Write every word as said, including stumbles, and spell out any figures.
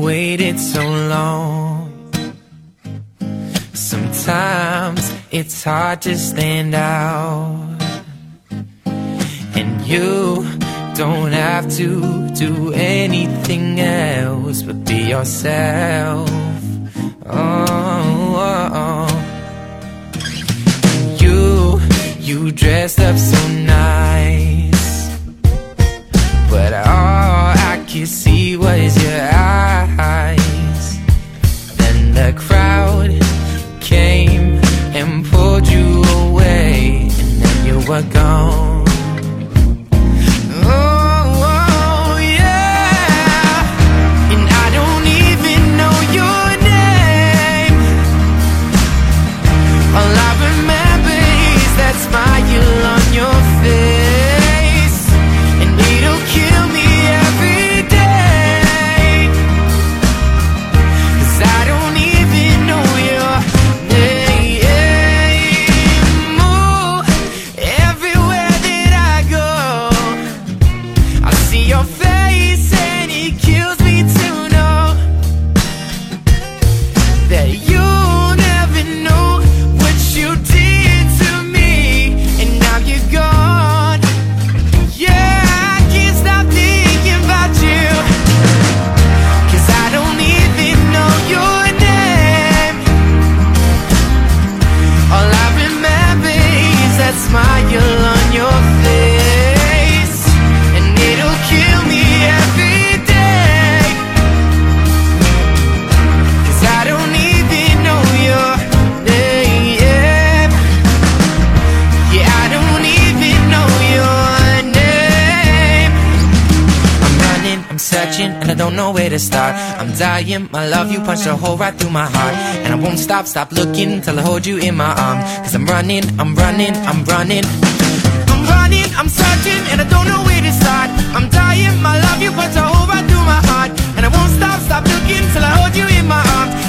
waited so long. Sometimes it's hard to stand out, and you don't have to do anything else but be yourself. Oh, oh, oh. You, you dressed up so nice, but all I could see was your eyes. Then the crowd came and pulled you away, and then you were gone. And I don't know where to start. I'm dying, my love, you punched a hole right through my heart. And I won't stop, stop looking till I hold you in my arms. Cause I'm running, I'm running, I'm running. I'm running, I'm searching, and I don't know where to start. I'm dying, my love, you punched a hole right through my heart. And I won't stop, stop looking till I hold you in my arms.